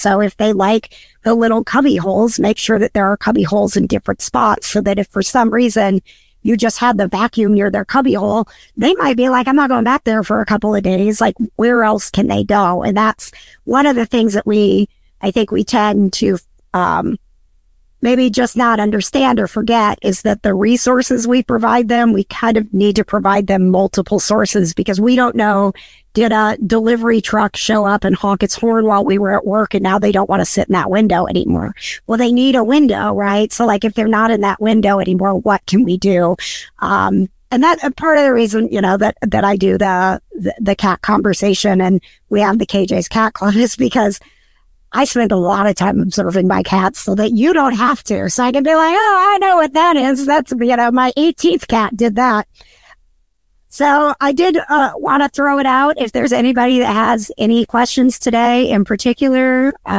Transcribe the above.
So if they like the little cubby holes, make sure that there are cubby holes in different spots so that if for some reason you just had the vacuum near their cubby hole, they might be like, I'm not going back there for a couple of days. Like, where else can they go? And that's one of the things that I think we tend to maybe just not understand or forget is that the resources we provide them, we kind of need to provide them multiple sources because we don't know, did a delivery truck show up and honk its horn while we were at work and now they don't want to sit in that window anymore? Well, they need a window, right? So like if they're not in that window anymore, what can we do? And that part of the reason, that I do the cat conversation and we have the KJ's Cat Club is because I spend a lot of time observing my cats so that you don't have to. So I can be like, oh, I know what that is. That's, my 18th cat did that. So I did want to throw it out. If there's anybody that has any questions today in particular,